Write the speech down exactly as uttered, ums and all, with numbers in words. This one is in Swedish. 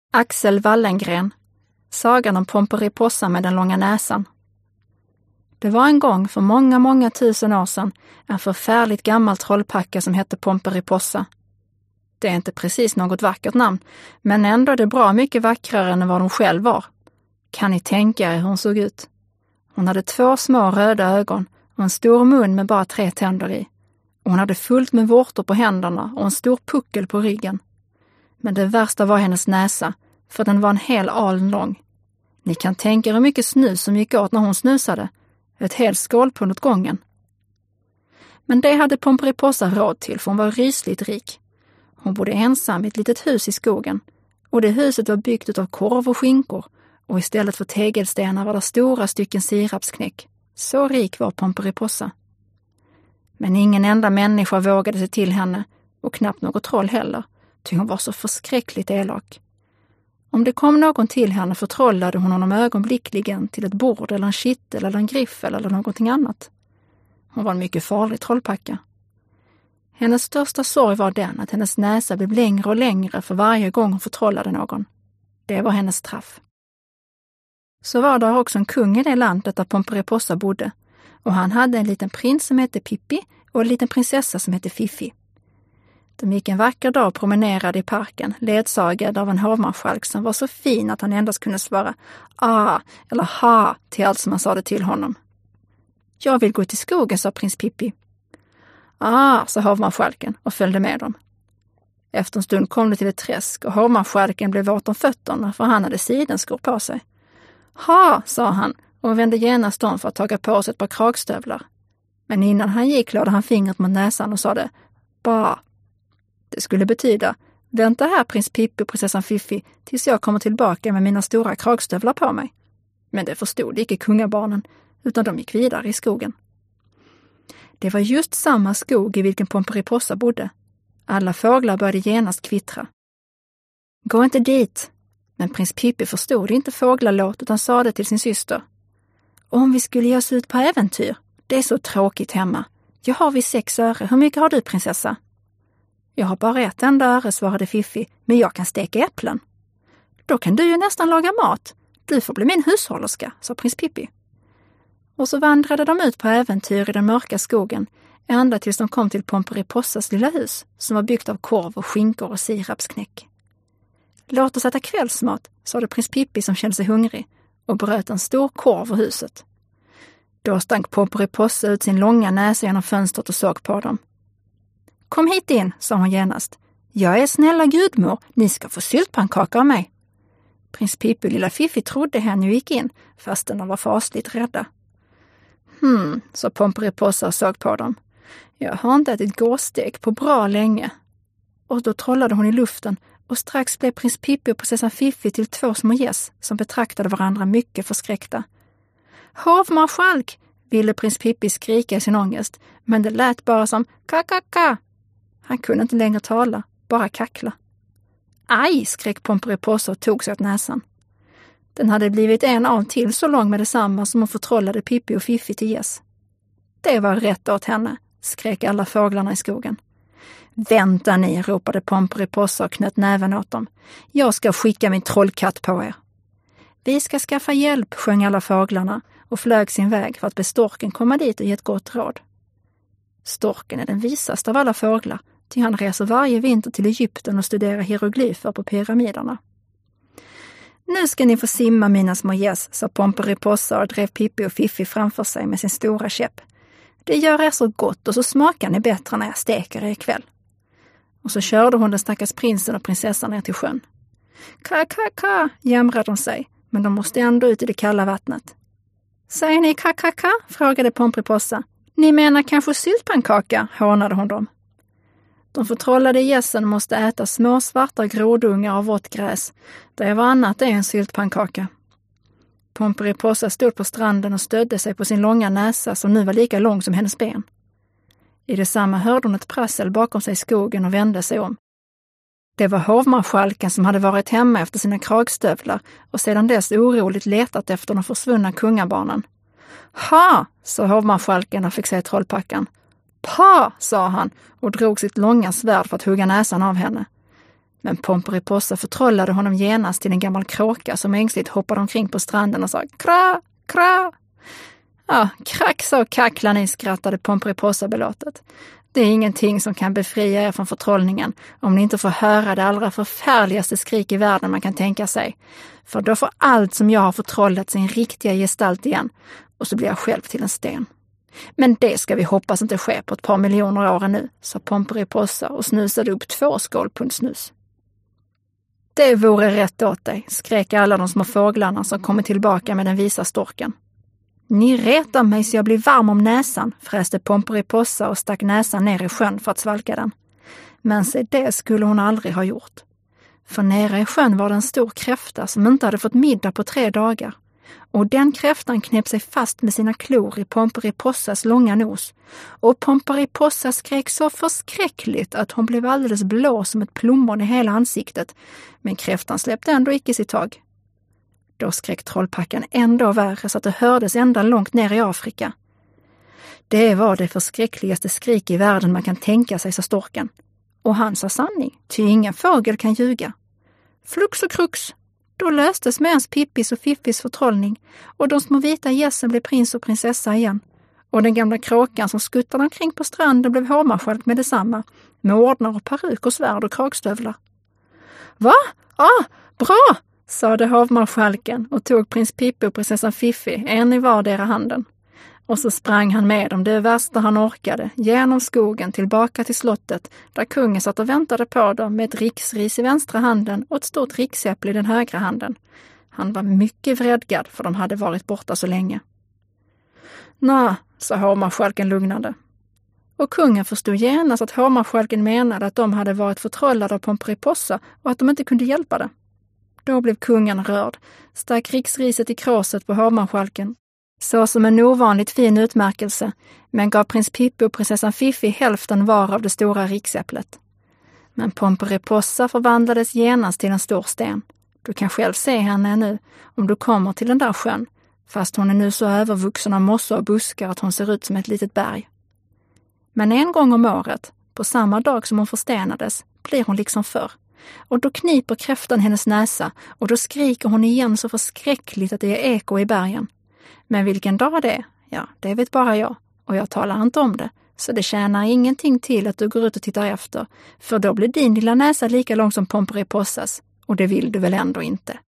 Axel Wallengren. Sagan om Pomperipossa med den långa näsan. Det var en gång för många, många tusen år sedan en förfärligt gammal trollpacka som hette Pomperipossa. Det är inte precis något vackert namn, men ändå är det bra mycket vackrare än vad de själv var. Kan ni tänka er hur hon såg ut? Hon hade två små röda ögon och en stor mun med bara tre tänder i. Och hon hade fullt med vårtor på händerna och en stor puckel på ryggen. Men det värsta var hennes näsa, för den var en hel aln lång. Ni kan tänka er hur mycket snus som gick åt när hon snusade. Ett helt skålpund åt gången. Men det hade Pomperipossa råd till, för hon var rysligt rik. Hon bodde ensam i ett litet hus i skogen. Och det huset var byggt av korv och skinkor. Och istället för tegelstenar var det stora stycken sirapsknäck. Så rik var Pomperipossa. Men ingen enda människa vågade sig till henne. Och knappt något troll heller. Ty hon var så förskräckligt elak. Om det kom någon till henne förtrollade hon honom ögonblickligen till ett bord eller en kittel eller en griffel eller någonting annat. Hon var en mycket farlig trollpacka. Hennes största sorg var den att hennes näsa blev längre och längre för varje gång hon förtrollade någon. Det var hennes straff. Så var det också en kung i det landet där Pomperipossa bodde, och han hade en liten prins som hette Pippi och en liten prinsessa som hette Fiffi. De gick en vacker dag och promenerade i parken, ledsagad av en hovmarschalk som var så fin att han endast kunde svara ah eller ha till allt som man sade till honom. Jag vill gå till skogen, sa prins Pippi. Ah, sa hovmarschalken och följde med dem. Efter en stund kom det till ett träsk och hovmarschalken blev våt om fötterna för han hade sidenskor på sig. Ha, sa han och vände genast om för att taga på sig ett par kragstövlar. Men innan han gick lade han fingret mot näsan och sade ba. Det skulle betyda, vänta här prins Pippi och prinsessan Fiffi tills jag kommer tillbaka med mina stora kragstövlar på mig. Men det förstod icke kungabarnen, utan de gick vidare i skogen. Det var just samma skog i vilken Pomperipossa bodde. Alla fåglar började genast kvittra. Gå inte dit! Men prins Pippi förstod inte fåglalåt utan sa det till sin syster. Om vi skulle ge oss ut på äventyr, det är så tråkigt hemma. Jag har vi sex öre, hur mycket har du prinsessa? Jag har bara ett enda öre, svarade Fiffi, men jag kan steka äpplen. Då kan du ju nästan laga mat. Du får bli min hushållerska, sa prins Pippi. Och så vandrade de ut på äventyr i den mörka skogen, ända tills de kom till Pomperipossas lilla hus, som var byggt av korv och skinkor och sirapsknäck. Låt oss äta kvällsmat, sa det prins Pippi som kände sig hungrig, och bröt en stor korv ur huset. Då stank Pomperipossa ut sin långa näsa genom fönstret och såg på dem. Kom hit in, sa hon genast. Jag är snälla gudmor, ni ska få syltpannkaka av mig. Prins Pippi och lilla Fiffi trodde henne och gick in, fastän de var fasligt rädda. Hmm, sa Pomperipossa och såg på dem. Jag har inte ätit gåstek på bra länge. Och då trollade hon i luften, och strax blev prins Pippi och prinsessan Fiffi till två små gäss som betraktade varandra mycket förskräckta. Hovmarschalk, ville prins Pippi skrika i sin ångest, men det lät bara som ka-ka-ka. Han kunde inte längre tala, bara kackla. Aj, skrek Pomperipossa och tog sig åt näsan. Den hade blivit en av till så lång med detsamma som hon förtrollade Pippi och Fiffi till gäss. Det var rätt åt henne, skrek alla fåglarna i skogen. Vänta ni, ropade Pomperipossa och knöt näven åt dem. Jag ska skicka min trollkatt på er. Vi ska skaffa hjälp, sjöng alla fåglarna och flög sin väg för att be storken komma dit och ge ett gott råd. Storken är den visaste av alla fåglar, till han reser varje vinter till Egypten och studerar hieroglyfer på pyramiderna. Nu ska ni få simma mina små gäss, sa Pomperipossa och drev Pippi och Fiffi framför sig med sin stora käpp. Det gör er så gott och så smakar ni bättre när jag steker er ikväll. Och så körde hon den stackars prinsen och prinsessan ner till sjön. Ka-ka-ka, jämrade de sig, men de måste ändå ut i det kalla vattnet. Säger ni ka-ka-ka, frågade Pomperipossa. Ni menar kanske syltpannkaka, hånade hon dem. De förtrollade gässen måste äta små svarta grodungar av vått gräs. Det var annat än en syltpannkaka. Pomperipossa stod på stranden och stödde sig på sin långa näsa som nu var lika lång som hennes ben. I detsamma hörde hon ett prassel bakom sig i skogen och vände sig om. Det var hovmarschalken som hade varit hemma efter sina kragstövlar och sedan dess oroligt letat efter de försvunna kungabarnen. Ha, sa hovmarschalken och fick se trollpackan. Pa, sa han och drog sitt långa svärd för att hugga näsan av henne. Men Pomperipossa förtrollade honom genast till en gammal kråka som ängsligt hoppade omkring på stranden och sa kra, kra. Ja, krack så kacklar ni, skrattade Pomperipossa belåtet. Det är ingenting som kan befria er från förtrollningen om ni inte får höra det allra förfärligaste skrik i världen man kan tänka sig. För då får allt som jag har förtrollat sin riktiga gestalt igen och så blir jag själv till en sten. Men det ska vi hoppas inte ske på ett par miljoner år nu, sa Pomperipossa och snusade upp två skålpundsnus. Det vore rätt åt dig, skrek alla de små fåglarna som kommit tillbaka med den visa storken. Ni retar mig så jag blir varm om näsan, fräste Pomperipossa och stack näsan ner i sjön för att svalka den. Men se, det skulle hon aldrig ha gjort. För nere i sjön var det en stor kräfta som inte hade fått middag på tre dagar. Och den kräftan knep sig fast med sina klor i Pomperipossas långa nos. Och Pomperipossa skrek så förskräckligt att hon blev alldeles blå som ett plommon i hela ansiktet. Men kräftan släppte ändå icke sitt tag. Då skrek trollpackan ändå värre så att det hördes ända långt ner i Afrika. Det var det förskräckligaste skrik i världen man kan tänka sig, sa storken. Och han sa sanning, ty ingen fågel kan ljuga. Flux och krux, då löstes med ens Pippis och Fiffis förtrollning och de små vita gässen blev prins och prinsessa igen. Och den gamla kråkan som skuttade omkring på stranden blev hovmarskalk med detsamma, med ordnar och peruk och svärd och kragstövlar. Va? Ah, bra! Sade hovmarskalken och tog prins Pippi och prinsessan Fiffi, en i vardera handen. Och så sprang han med dem det värsta han orkade, genom skogen tillbaka till slottet, där kungen satt och väntade på dem med ett riksris i vänstra handen och ett stort riksäpple i den högra handen. Han var mycket vredgad för de hade varit borta så länge. Nå, sa hovmarskalken lugnande. Och kungen förstod genast att hovmarskalken menade att de hade varit förtrollade av Pomperipossa och att de inte kunde hjälpa det. Då blev kungen rörd, stack riksriset i kråset på hovmarskalken, så som en ovanligt fin utmärkelse, men gav prins Pippi och prinsessan Fiffi hälften var av det stora riksäpplet. Men Pomperipossa förvandlades genast till en stor sten. Du kan själv se henne nu om du kommer till den där sjön, fast hon är nu så övervuxen av mossa och buskar att hon ser ut som ett litet berg. Men en gång om året, på samma dag som hon förstenades, blir hon liksom förr. Och då kniper kräftan hennes näsa och då skriker hon igen så förskräckligt att det är eko i bergen. Men vilken dag det är, ja, det vet bara jag. Och jag talar inte om det, så det tjänar ingenting till att du går ut och tittar efter. För då blir din lilla näsa lika lång som Pomperipossas, och det vill du väl ändå inte.